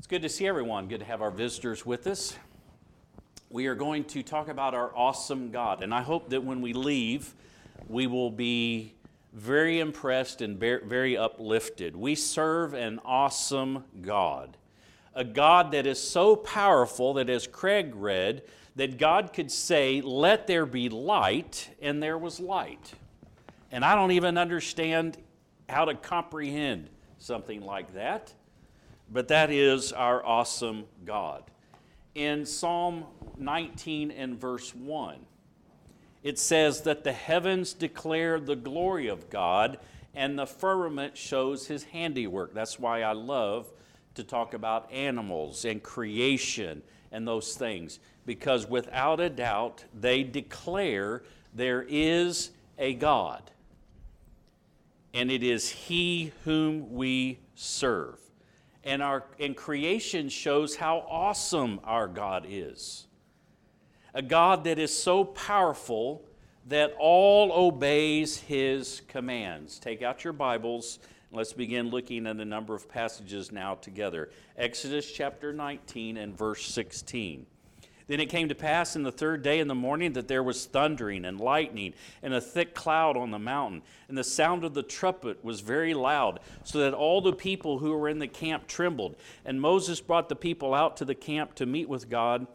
It's good to see everyone. Good to have our visitors with us. We are going to talk about our awesome God, and I hope that when we leave, we will be very impressed and very uplifted. We serve an awesome God, a God that is so powerful that, as Craig read, that God could say, "Let there be light," and there was light. And I don't even understand how to comprehend something like that. But that is our awesome God. In Psalm 19 and verse 1, it says that the heavens declare the glory of God and the firmament shows his handiwork. That's why I love to talk about animals and creation and those things, because without a doubt, they declare there is a God, and it is he whom we serve. And creation shows how awesome our God is. A God that is so powerful that all obeys his commands. Take out your Bibles. Let's begin looking at a number of passages now together. Exodus chapter 19 and verse 16. Then it came to pass in the third day in the morning that there was thundering and lightning and a thick cloud on the mountain. And the sound of the trumpet was very loud, so that all the people who were in the camp trembled. And Moses brought the people out to the camp to meet with God,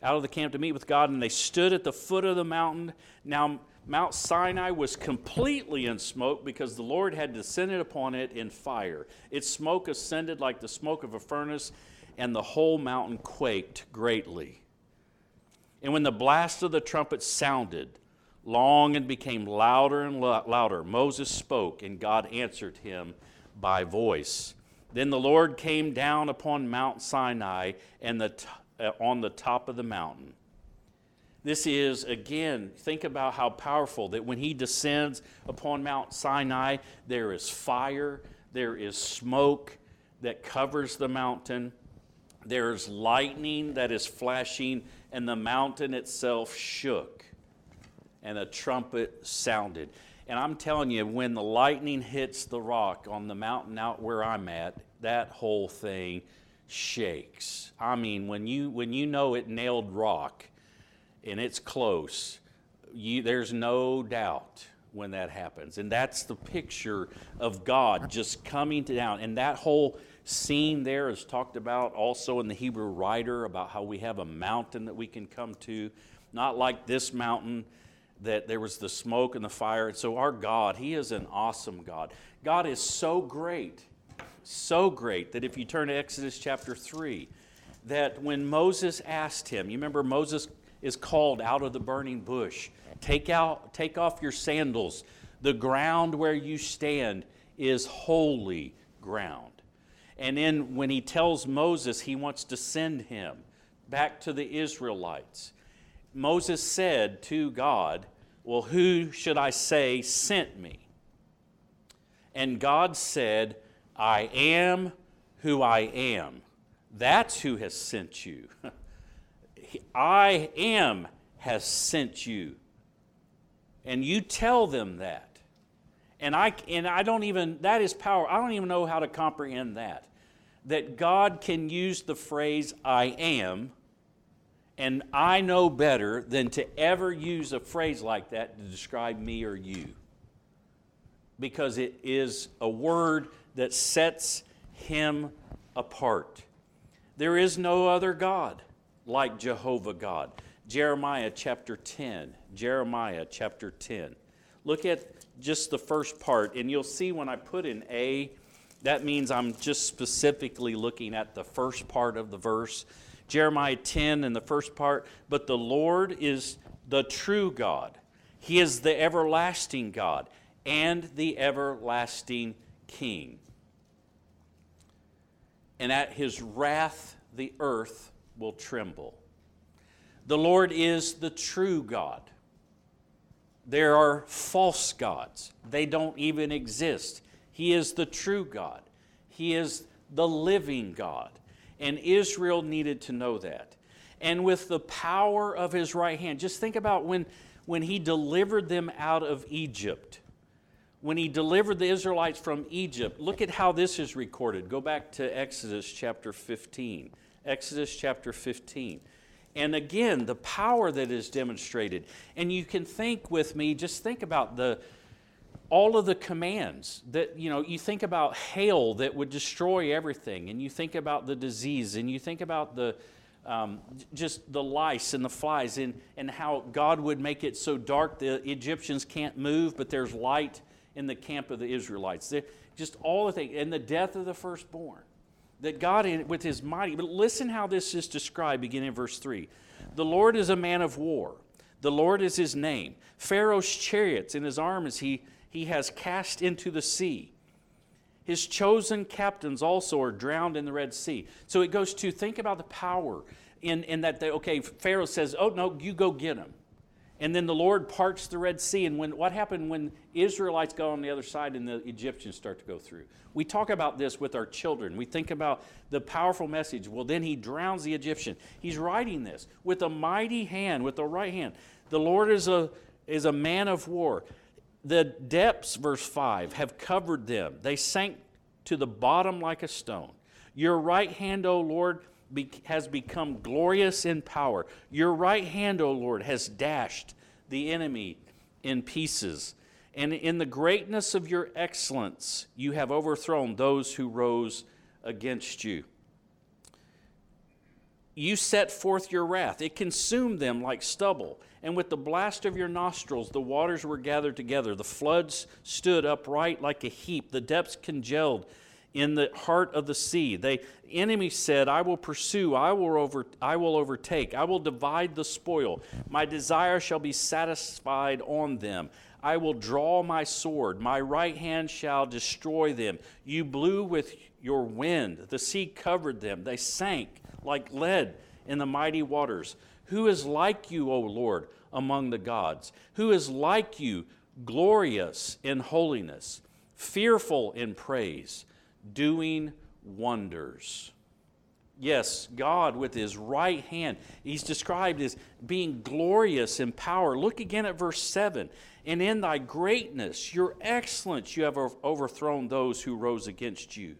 and they stood at the foot of the mountain. Now Mount Sinai was completely in smoke because the Lord had descended upon it in fire. Its smoke ascended like the smoke of a furnace, and the whole mountain quaked greatly. And when the blast of the trumpet sounded long and became louder and louder, Moses spoke, and God answered him by voice. Then the Lord came down upon Mount Sinai and on the top of the mountain. This is, again, think about how powerful that when he descends upon Mount Sinai, there is fire, there is smoke that covers the mountain, there's lightning that is flashing, and the mountain itself shook, and a trumpet sounded. And I'm telling you, when the lightning hits the rock on the mountain out where I'm at, that whole thing shakes. I mean, when you know it nailed rock and it's close, there's no doubt when that happens. And that's the picture of God just coming down. And that whole scene there is talked about also in the Hebrew writer about how we have a mountain that we can come to, not like this mountain that there was the smoke and the fire. And so our God, he is an awesome God. God is so great that if you turn to Exodus chapter 3, that when Moses asked him, you remember Moses is called out of the burning bush, take off your sandals. The ground where you stand is holy ground. And then when he tells Moses he wants to send him back to the Israelites, Moses said to God, well, who should I say sent me? And God said, I am who I am. That's who has sent you. I am has sent you. And you tell them that. And I don't even, that is power. I don't even know how to comprehend that. That God can use the phrase, I am, and I know better than to ever use a phrase like that to describe me or you. Because it is a word that sets him apart. There is no other God like Jehovah God. Jeremiah chapter 10. Look at just the first part, and you'll see when I put in A, that means I'm just specifically looking at the first part of the verse. Jeremiah 10 in the first part, but the Lord is the true God. He is the everlasting God and the everlasting King. And at his wrath the earth will tremble. The Lord is the true God. There are false gods. They don't even exist. He is the true God. He is the living God. And Israel needed to know that. And with the power of his right hand, just think about when he delivered them out of Egypt. when he delivered the Israelites from Egypt. Look at how this is recorded. Go back to Exodus chapter 15. Exodus chapter 15. And again, the power that is demonstrated. And you can think with me, just think about all of the commands that, you think about hail that would destroy everything, and you think about the disease, and you think about just the lice and the flies, and how God would make it so dark the Egyptians can't move, but there's light in the camp of the Israelites. Just all the things, and the death of the firstborn. That God, with his mighty, but listen how this is described beginning in verse 3. The Lord is a man of war. The Lord is his name. Pharaoh's chariots and his armies he has cast into the sea. His chosen captains also are drowned in the Red Sea. So it goes to think about the power in that, Pharaoh says, oh, no, you go get him. And then the Lord parts the Red Sea. And what happened when Israelites go on the other side and the Egyptians start to go through? We talk about this with our children. We think about the powerful message. Well, then he drowns the Egyptian. He's writing this with a mighty hand, with the right hand. The Lord is a man of war. The depths, verse 5, have covered them. They sank to the bottom like a stone. Your right hand, O Lord, has become glorious in power. Your right hand, O Lord, has dashed the enemy in pieces. And in the greatness of your excellence, you have overthrown those who rose against you. You set forth your wrath. It consumed them like stubble. And with the blast of your nostrils, the waters were gathered together. The floods stood upright like a heap. The depths congealed in the heart of the sea. The enemy said, I will pursue, I will overtake, I will divide the spoil. My desire shall be satisfied on them. I will draw my sword. My right hand shall destroy them. You blew with your wind. The sea covered them. They sank like lead in the mighty waters. Who is like you, O Lord, among the gods? Who is like you, glorious in holiness, fearful in praise, doing wonders? Yes, God with his right hand. He's described as being glorious in power. Look again at verse 7. And in thy greatness, your excellence, you have overthrown those who rose against you.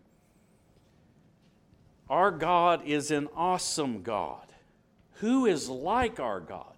Our God is an awesome God. Who is like our God?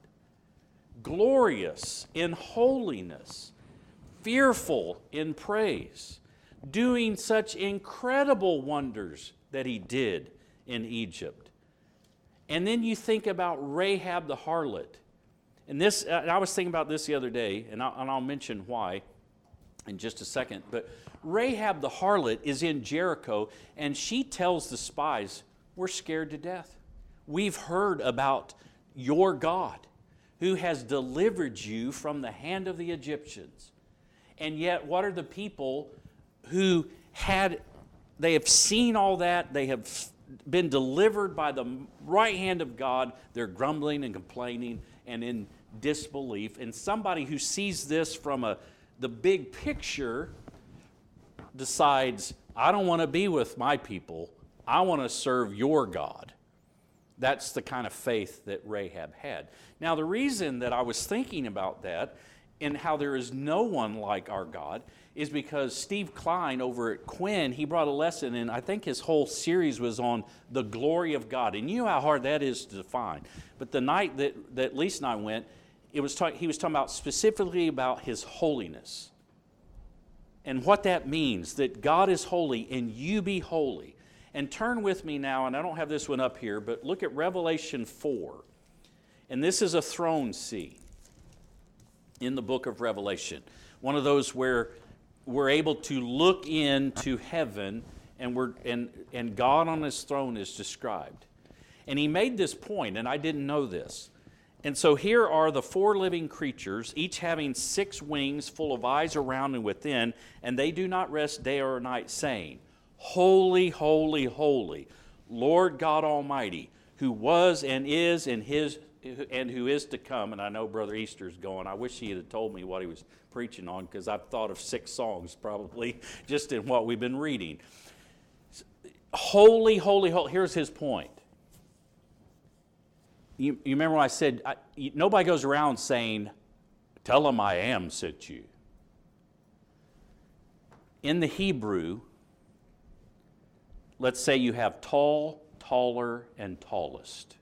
Glorious in holiness, fearful in praise, doing such incredible wonders that he did in Egypt. And then you think about Rahab the harlot. And I was thinking about this the other day, and I'll mention why in just a second. But Rahab the harlot is in Jericho, and she tells the spies, we're scared to death. We've heard about your God who has delivered you from the hand of the Egyptians. And yet, what are the people who they have seen all that, they have been delivered by the right hand of God, they're grumbling and complaining and in disbelief. And somebody who sees this from the big picture decides, I don't want to be with my people, I want to serve your God. That's the kind of faith that Rahab had. Now, the reason that I was thinking about that and how there is no one like our God is because Steve Klein over at Quinn, he brought a lesson, and I think his whole series was on the glory of God. And you know how hard that is to define. But the night that Lisa and I went, he was talking about specifically about his holiness and what that means, that God is holy and you be holy. And turn with me now, and I don't have this one up here, but look at Revelation 4. And this is a throne scene in the book of Revelation. One of those where we're able to look into heaven and God on his throne is described. And he made this point, and I didn't know this. And so here are the four living creatures, each having 6 wings full of eyes around and within, and they do not rest day or night, saying, Holy, holy, holy, Lord God Almighty, who was and is and who is to come. And I know Brother Easter's going, I wish he had told me what he was preaching on, because I've thought of 6 songs probably just in what we've been reading. Holy, holy, holy. Here's his point. You remember when I said, nobody goes around saying, tell them I am sent you. In the Hebrew, let's say you have tall, taller, and tallest.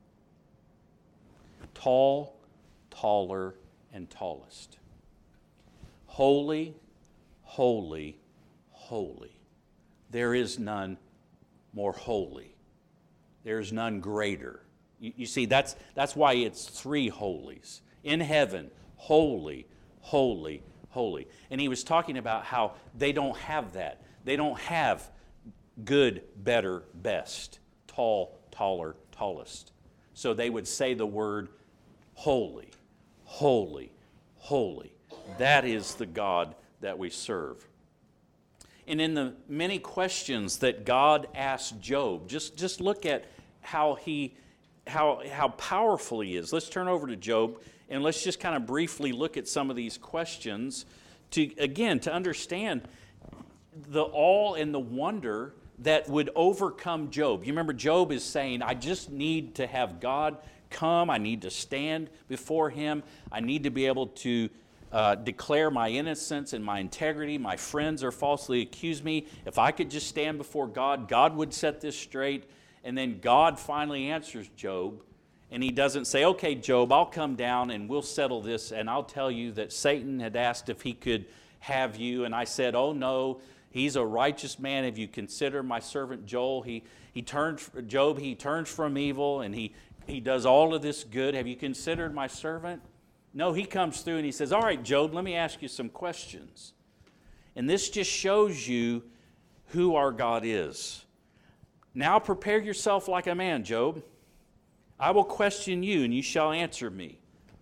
Tall, taller, and tallest. Holy, holy, holy. There is none more holy. There is none greater. You see, that's why it's three holies. In heaven, holy, holy, holy. And he was talking about how they don't have that. They don't have good, better, best, tall, taller, tallest. So they would say the word holy, holy, holy. That is the God that we serve. And in the many questions that God asked Job, just look at how powerful he is. Let's turn over to Job and let's just kind of briefly look at some of these questions to understand the awe and the wonder that would overcome Job. You remember Job is saying, I just need to have God come. I need to stand before him. I need to be able to declare my innocence and my integrity. My friends are falsely accused me. If I could just stand before God, God would set this straight. And then God finally answers Job. And he doesn't say, okay, Job, I'll come down and we'll settle this. And I'll tell you that Satan had asked if he could have you. And I said, oh no, he's a righteous man. If you consider my servant Job, he turns from evil and he does all of this good. Have you considered my servant? No, he comes through and he says, all right, Job, let me ask you some questions. And this just shows you who our God is. Now prepare yourself like a man, Job. I will question you and you shall answer me.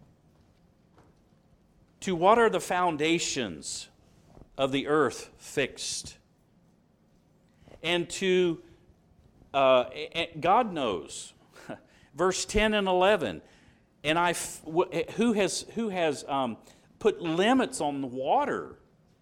To what are the foundations of the earth fixed? And God knows. Verse 10 and 11. And who has put limits on the water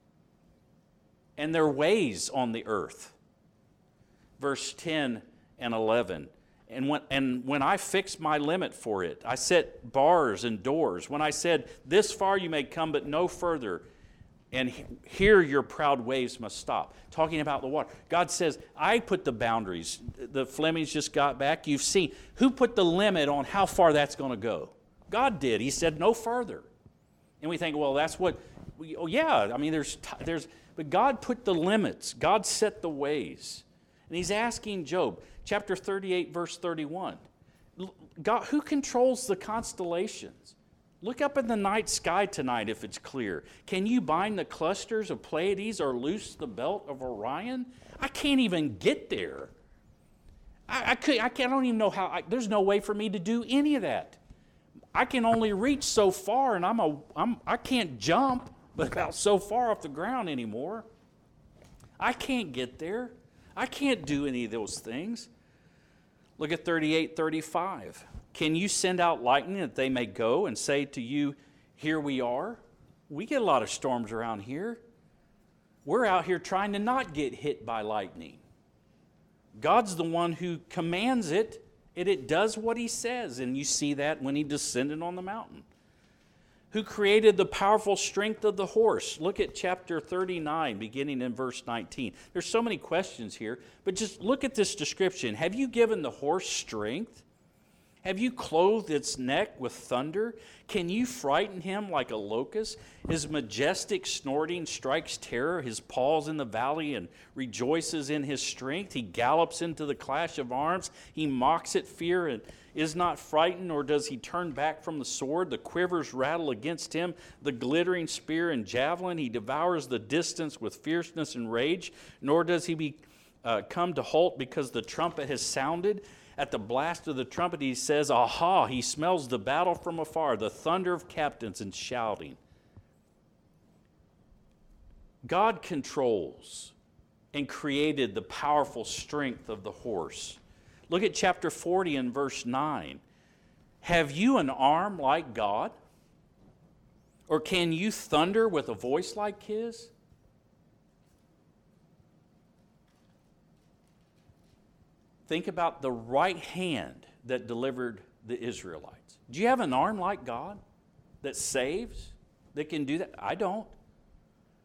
and their ways on the earth? Verse 10 and 11. And when I fixed my limit for it, I set bars and doors. When I said, this far you may come, but no further, and here your proud waves must stop. Talking about the water. God says, I put the boundaries. The Flemings just got back. You've seen. Who put the limit on how far that's going to go? God did. He said no further. And we think, well, that's what, I mean, but God put the limits. God set the ways. And he's asking Job, chapter 38, verse 31, God, who controls the constellations? Look up in the night sky tonight if it's clear. Can you bind the clusters of Pleiades or loose the belt of Orion? I can't even get there. I don't even know how. There's no way for me to do any of that. I can only reach so far, and I can't jump but about so far off the ground anymore. I can't get there. I can't do any of those things. Look at 38:35. Can you send out lightning that they may go and say to you, here we are? We get a lot of storms around here. We're out here trying to not get hit by lightning. God's the one who commands it, and it does what he says. And you see that when he descended on the mountain. Who created the powerful strength of the horse? Look at chapter 39, beginning in verse 19. There's so many questions here, but just look at this description. Have you given the horse strength? Have you clothed its neck with thunder? Can you frighten him like a locust? His majestic snorting strikes terror. His paws in the valley and rejoices in his strength. He gallops into the clash of arms. He mocks at fear and is not frightened, nor does he turn back from the sword. The quivers rattle against him, the glittering spear and javelin. He devours the distance with fierceness and rage, nor does he come to halt because the trumpet has sounded. At the blast of the trumpet, he says, aha, he smells the battle from afar, the thunder of captains and shouting. God controls and created the powerful strength of the horse. Look at chapter 40 and verse 9. Have you an arm like God? Or can you thunder with a voice like his? Think about the right hand that delivered the Israelites. Do you have an arm like God that saves, that can do that? I don't.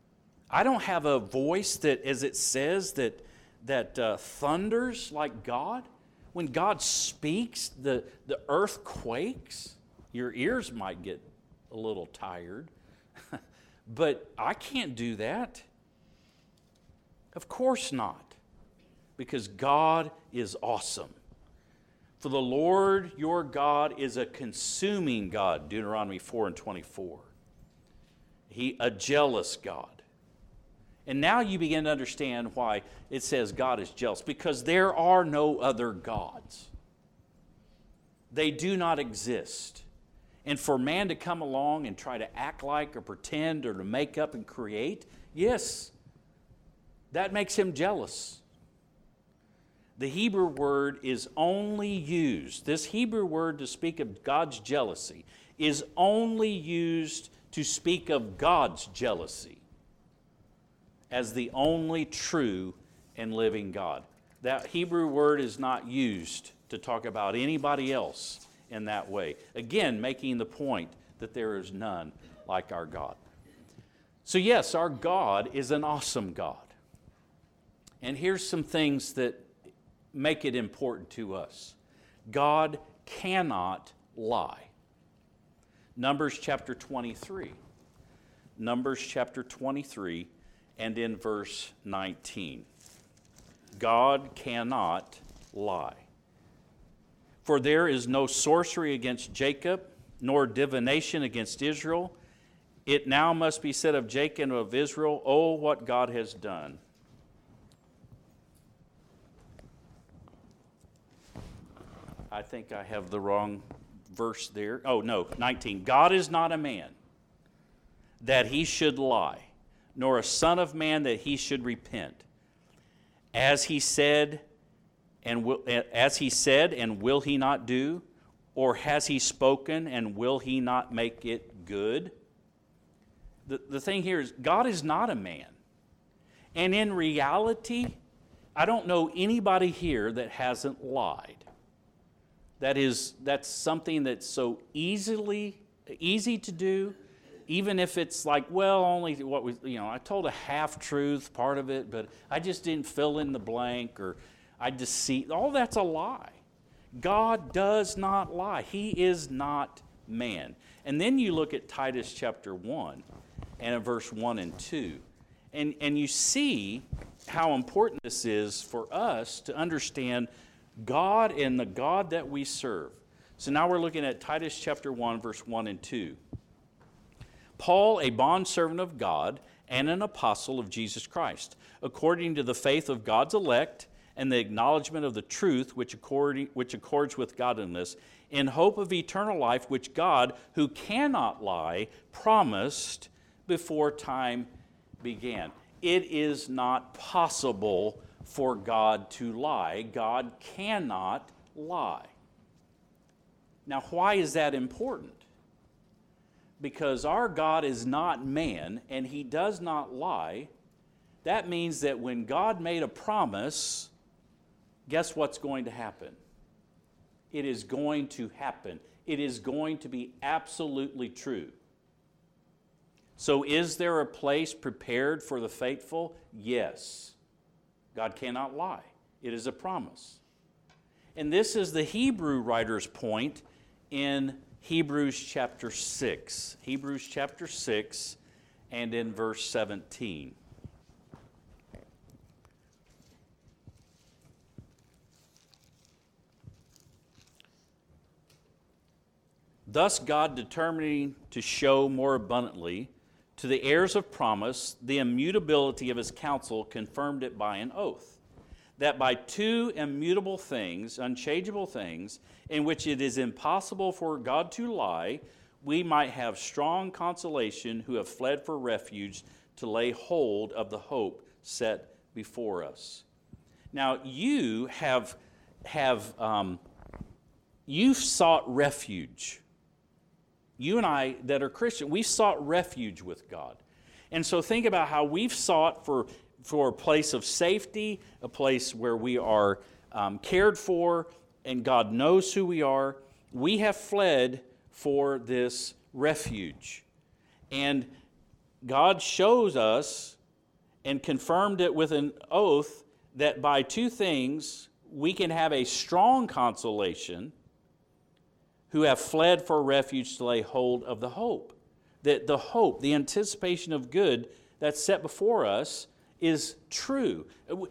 I don't have a voice that, as it says, that thunders like God. When God speaks, the earth quakes. Your ears might get a little tired, but I can't do that. Of course not, because God is awesome. For the Lord your God is a consuming God, Deuteronomy 4:24. A jealous God. And now you begin to understand why it says God is jealous, because there are no other gods. They do not exist. And for man to come along and try to act like or pretend or to make up and create, yes, that makes him jealous. The Hebrew word is only used, this Hebrew word to speak of God's jealousy is only used to speak of God's jealousy as the only true and living God. That Hebrew word is not used to talk about anybody else in that way. Again, making the point that there is none like our God. So yes, our God is an awesome God. And here's some things that make it important to us. God cannot lie. Numbers chapter 23. Numbers chapter 23 and in verse 19. God cannot lie. For there is no sorcery against Jacob, nor divination against Israel. It now must be said of Jacob and of Israel, oh, what God has done. I think I have the wrong verse there. Oh, no, 19. God is not a man that he should lie, nor a son of man that he should repent. As he said, and will he not do? Or has he spoken, and will he not make it good? The thing here is, God is not a man. And in reality, I don't know anybody here that hasn't lied. That's something that's so easy to do, even if it's like, well, only I told a half-truth, part of it, but I just didn't fill in the blank, or I deceit. All that's a lie. God does not lie. He is not man. And then you look at Titus chapter 1 and verse 1 and 2, and you see how important this is for us to understand God and the God that we serve. So now we're looking at Titus chapter 1, verse 1 and 2. Paul, a bondservant of God and an apostle of Jesus Christ, according to the faith of God's elect and the acknowledgement of the truth which accords with godliness, in hope of eternal life, which God, who cannot lie, promised before time began. It is not possible for God to lie. God cannot lie. Now, why is that important? Because our God is not man, and he does not lie. That means that when God made a promise, guess what's going to happen? It is going to happen. It is going to be absolutely true. So is there a place prepared for the faithful? Yes. God cannot lie. It is a promise. And this is the Hebrew writer's point in Hebrews chapter 6. Hebrews chapter 6 and in verse 17. Thus God, determining to show more abundantly to the heirs of promise the immutability of his counsel, confirmed it by an oath, that by two immutable things, unchangeable things, in which it is impossible for God to lie, we might have strong consolation who have fled for refuge to lay hold of the hope set before us. Now you've sought refuge. You and I that are Christian, we've sought refuge with God. And so think about how we've sought for a place of safety, a place where we are cared for, and God knows who we are. We have fled for this refuge. And God shows us and confirmed it with an oath that by two things we can have a strong consolation who have fled for refuge to lay hold of the hope. That the hope, the anticipation of good that's set before us is true.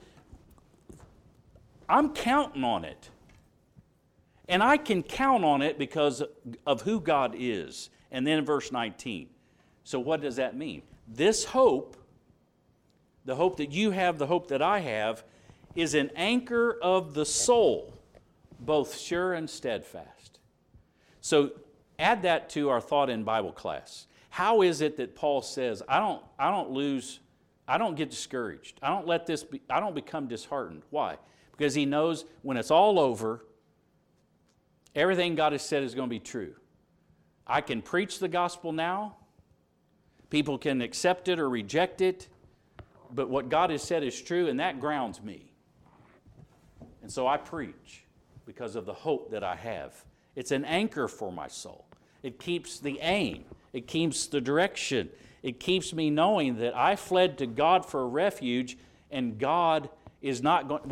I'm counting on it. And I can count on it because of who God is. And then in verse 19. So what does that mean? This hope, the hope that you have, the hope that I have, is an anchor of the soul, both sure and steadfast. So add that to our thought in Bible class. How is it that Paul says, I don't get discouraged. I don't become disheartened. Why? Because he knows when it's all over, everything God has said is going to be true. I can preach the gospel now. People can accept it or reject it. But what God has said is true, and that grounds me. And so I preach because of the hope that I have. It's an anchor for my soul. It keeps the aim. It keeps the direction. It keeps me knowing that I fled to God for a refuge, and God is not going,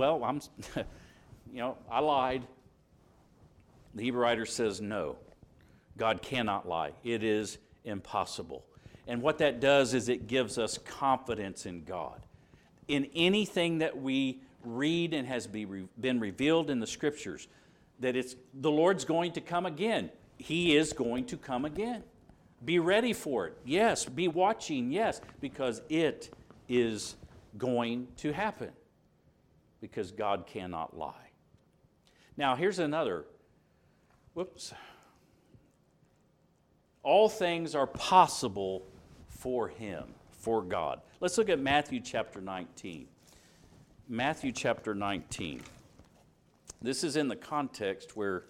I lied. The Hebrew writer says no. God cannot lie. It is impossible. And what that does is it gives us confidence in God. In anything that we read and has been revealed in the Scriptures, that it's the Lord's going to come again. He is going to come again. Be ready for it. Yes. Be watching. Yes. Because it is going to happen. Because God cannot lie. Now, here's another. All things are possible for Him, for God. Let's look at Matthew chapter 19. Matthew chapter 19. This is in the context where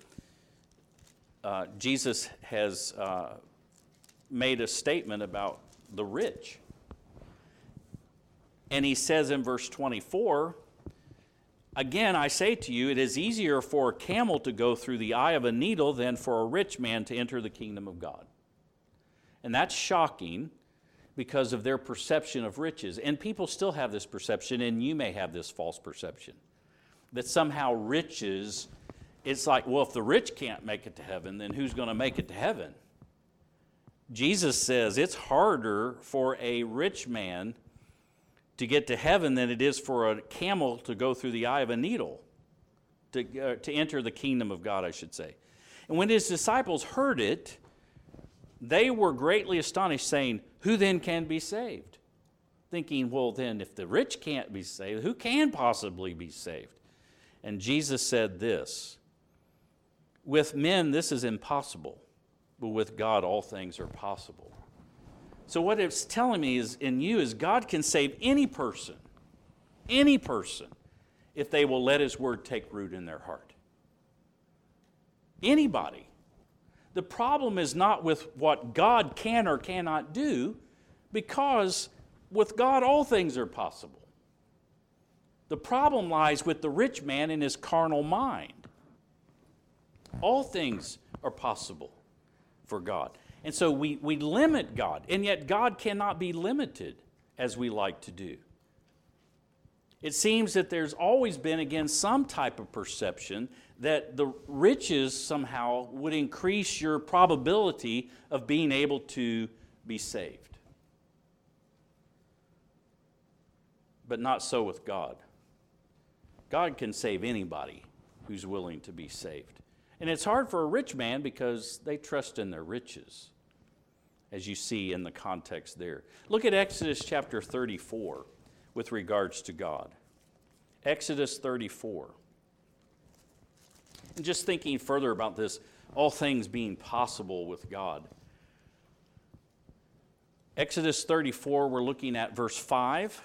Jesus has made a statement about the rich. And he says in verse 24, "Again, I say to you, it is easier for a camel to go through the eye of a needle than for a rich man to enter the kingdom of God." And that's shocking because of their perception of riches. And people still have this perception, and you may have this false perception, that somehow riches, it's like, well, if the rich can't make it to heaven, then who's going to make it to heaven? Jesus says it's harder for a rich man to get to heaven than it is for a camel to go through the eye of a needle, to enter the kingdom of God, I should say. And when his disciples heard it, they were greatly astonished, saying, "Who then can be saved?" Thinking, well, then if the rich can't be saved, who can possibly be saved? And Jesus said this, "With men this is impossible, but with God all things are possible." So what it's telling me is in you is God can save any person, if they will let His word take root in their heart. Anybody. The problem is not with what God can or cannot do, because with God all things are possible. The problem lies with the rich man in his carnal mind. All things are possible for God. And so we limit God, and yet God cannot be limited as we like to do. It seems that there's always been, again, some type of perception that the riches somehow would increase your probability of being able to be saved. But not so with God. God can save anybody who's willing to be saved. And it's hard for a rich man because they trust in their riches, as you see in the context there. Look at Exodus chapter 34 with regards to God. Exodus 34. And just thinking further about this, all things being possible with God. Exodus 34, we're looking at verse 5.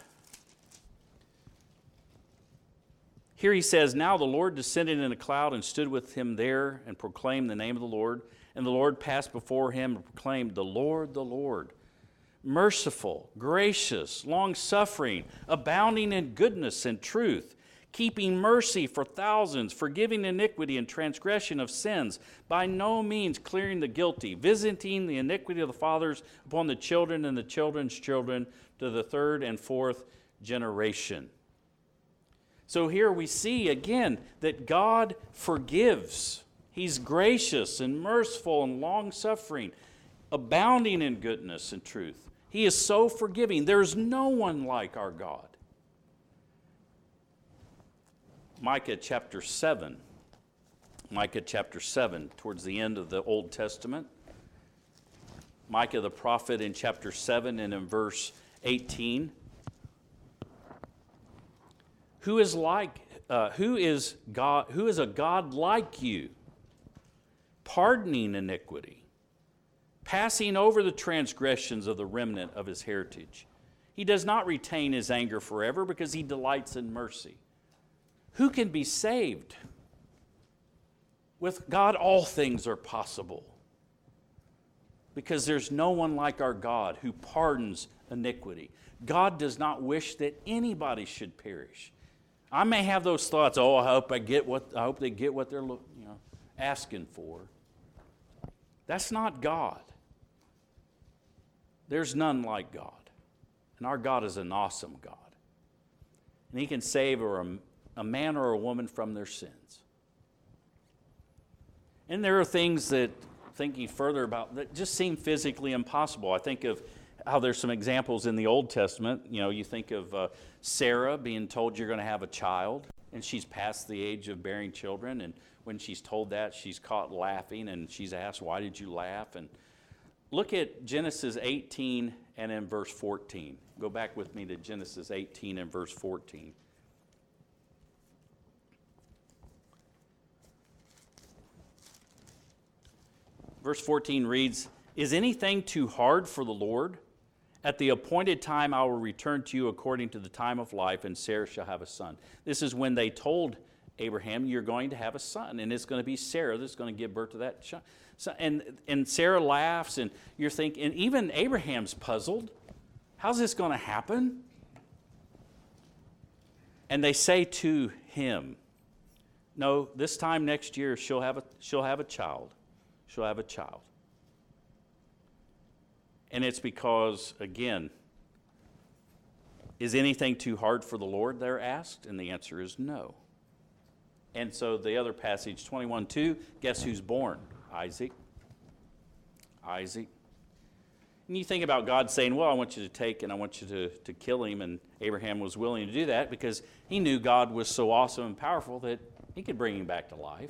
Here he says, "Now the Lord descended in a cloud and stood with him there and proclaimed the name of the Lord. And the Lord passed before him and proclaimed, the Lord, merciful, gracious, long-suffering, abounding in goodness and truth, keeping mercy for thousands, forgiving iniquity and transgression of sins, by no means clearing the guilty, visiting the iniquity of the fathers upon the children and the children's children to the third and fourth generation. So here we see again that God forgives. He's gracious and merciful and long-suffering, abounding in goodness and truth. He is so forgiving. There's no one like our God. Micah chapter 7. Micah chapter 7, towards the end of the Old Testament. Micah the prophet in chapter 7 and in verse 18. Who is a God like you, pardoning iniquity, passing over the transgressions of the remnant of his heritage? He does not retain his anger forever because he delights in mercy. Who can be saved? With God, all things are possible, because there's no one like our God who pardons iniquity. God does not wish that anybody should perish. I may have those thoughts. Oh, I hope they get what they're asking for. That's not God. There's none like God, and our God is an awesome God, and He can save a man or a woman from their sins. And there are things that, thinking further about, that just seem physically impossible. I think of how there's some examples in the Old Testament. You think of Sarah being told you're going to have a child, and she's past the age of bearing children, and when she's told that, she's caught laughing, and she's asked, why did you laugh? And look at Genesis 18 and in verse 14. Go back with me to Genesis 18 and verse 14. Verse 14 reads, "Is anything too hard for the Lord? At the appointed time I will return to you according to the time of life, and Sarah shall have a son." This is when they told Abraham, you're going to have a son, and it's going to be Sarah that's going to give birth to that child. So, and Sarah laughs, and you're thinking, and even Abraham's puzzled. How's this going to happen? And they say to him, no, this time next year she'll have a child. She'll have a child. And it's because, again, is anything too hard for the Lord, they're asked? And the answer is no. And so the other passage, 21:2, guess who's born? Isaac. Isaac. And you think about God saying, well, I want you to take and I want you to kill him. And Abraham was willing to do that because he knew God was so awesome and powerful that he could bring him back to life.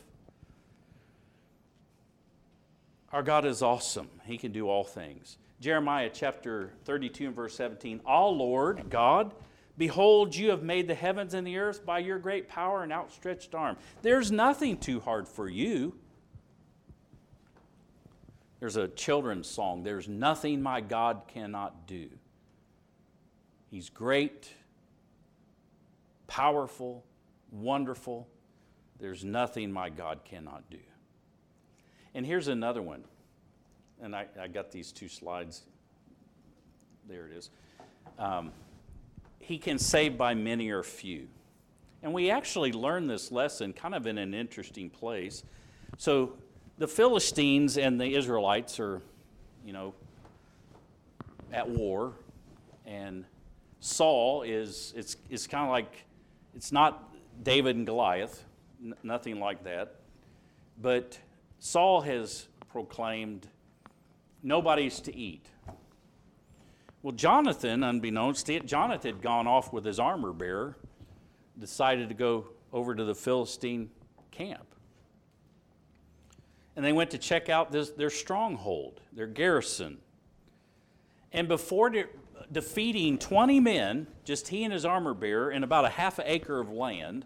Our God is awesome. He can do all things. Jeremiah chapter 32 and verse 17. "Ah, Lord God, behold, you have made the heavens and the earth by your great power and outstretched arm. There's nothing too hard for you." There's a children's song. There's nothing my God cannot do. He's great, powerful, wonderful. There's nothing my God cannot do. And here's another one. And I got these two slides. There it is. He can save by many or few. And we actually learn this lesson kind of in an interesting place. So the Philistines and the Israelites are, at war. And Saul it's kind of like, it's not David and Goliath, nothing like that. But Saul has proclaimed, nobody's to eat. Well, Jonathan, unbeknownst to it, Jonathan had gone off with his armor bearer, decided to go over to the Philistine camp. And they went to check out their stronghold, their garrison. And before defeating 20 men, just he and his armor bearer, in about a half an acre of land,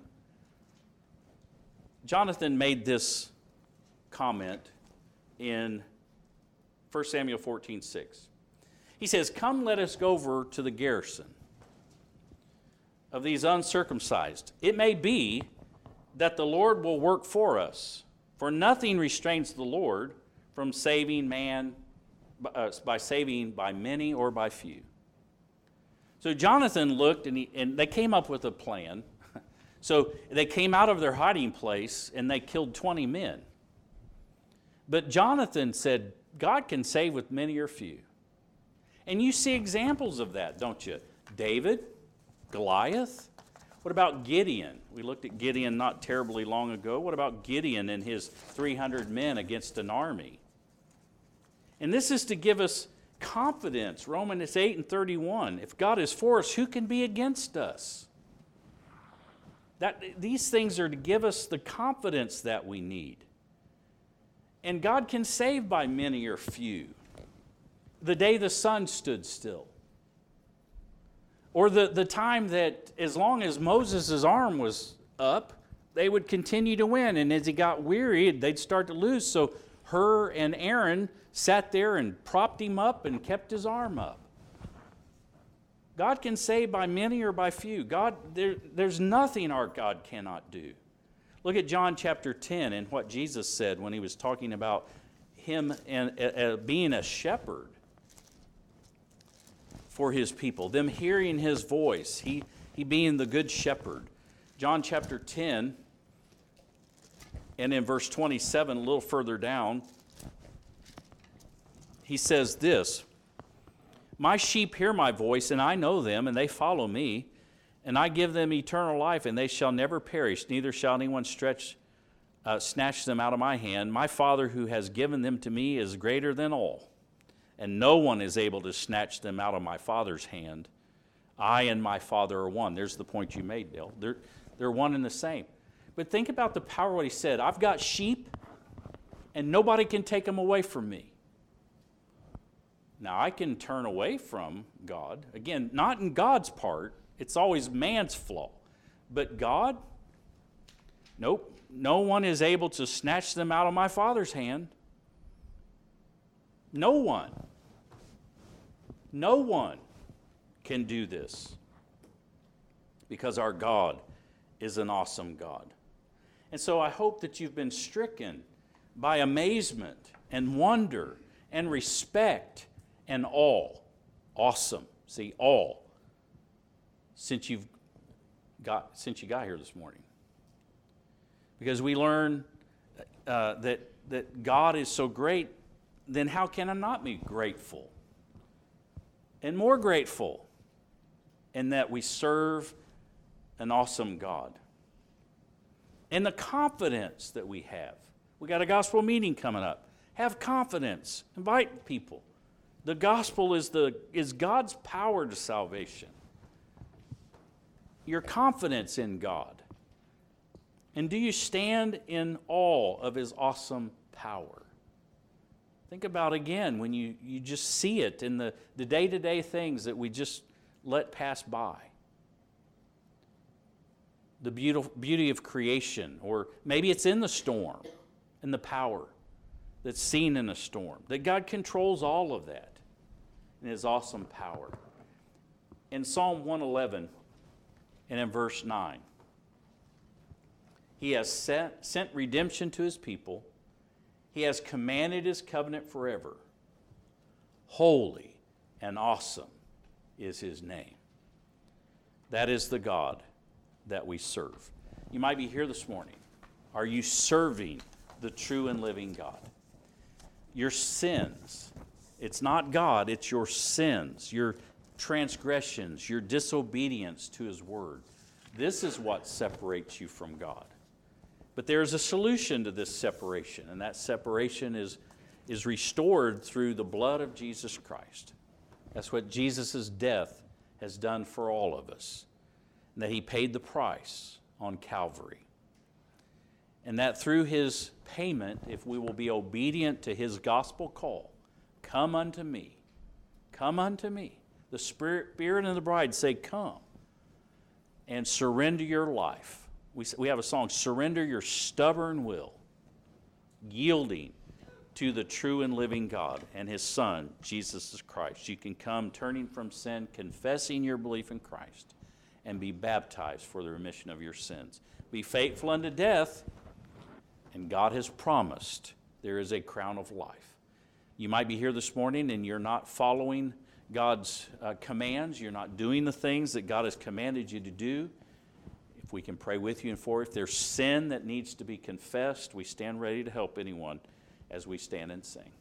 Jonathan made this comment in 1 Samuel 14:6. He says, "Come, let us go over to the garrison of these uncircumcised. It may be that the Lord will work for us, for nothing restrains the Lord from saving man by saving by many or by few." So Jonathan looked, and they came up with a plan. So they came out of their hiding place, and they killed 20 men. But Jonathan said, God can save with many or few. And you see examples of that, don't you? David, Goliath? What about Gideon? We looked at Gideon not terribly long ago. What about Gideon and his 300 men against an army? And this is to give us confidence. Romans 8:31. If God is for us, who can be against us? These things are to give us the confidence that we need. And God can save by many or few. The day the sun stood still. Or the time that as long as Moses' arm was up, they would continue to win. And as he got weary, they'd start to lose. So Hur and Aaron sat there and propped him up and kept his arm up. God can save by many or by few. There's nothing our God cannot do. Look at John chapter 10 and what Jesus said when he was talking about him and being a shepherd for his people, them hearing his voice, he being the good shepherd. John chapter 10 and in verse 27, a little further down, he says this, "My sheep hear my voice, and I know them, and they follow me. And I give them eternal life, and they shall never perish, neither shall anyone snatch them out of my hand. My Father who has given them to me is greater than all, and no one is able to snatch them out of my Father's hand. I and my Father are one." There's the point you made, Dale. They're one and the same. But think about the power of what he said. I've got sheep, and nobody can take them away from me. Now, I can turn away from God. Again, not in God's part. It's always man's flaw. But God, nope. No one is able to snatch them out of my Father's hand. No one. No one can do this. Because our God is an awesome God. And so I hope that you've been stricken by amazement and wonder and respect and awe. Awesome. See, awe. Since you got here this morning. Because we learn that God is so great, then how can I not be grateful? And more grateful in that we serve an awesome God. And the confidence that we have. We got a gospel meeting coming up. Have confidence. Invite people. The gospel is God's power to salvation. Your confidence in God. And do you stand in awe of his awesome power? Think about again when you just see it in the day-to-day things that we just let pass by. The beauty of creation, or maybe it's in the storm, and the power that's seen in a storm. That God controls all of that in his awesome power. In Psalm 111 and in verse 9, he has sent redemption to his people. He has commanded his covenant forever. Holy and awesome is his name. That is the God that we serve. You might be here this morning. Are you serving the true and living God? Your sins, it's not God, it's your sins, your transgressions, your disobedience to his word. This is what separates you from God. But there's a solution to this separation, and that separation is restored through the blood of Jesus Christ. That's what Jesus' death has done for all of us. And that he paid the price on Calvary. And that through his payment, if we will be obedient to his gospel call, come unto me, come unto me. The Spirit and the bride say, come, and surrender your life. We have a song, surrender your stubborn will, yielding to the true and living God and his Son, Jesus Christ. You can come turning from sin, confessing your belief in Christ, and be baptized for the remission of your sins. Be faithful unto death, and God has promised there is a crown of life. You might be here this morning and you're not following God's commands. You're not doing the things that God has commanded you to do. If we can pray with you and for you. If there's sin that needs to be confessed, we stand ready to help anyone as we stand and sing.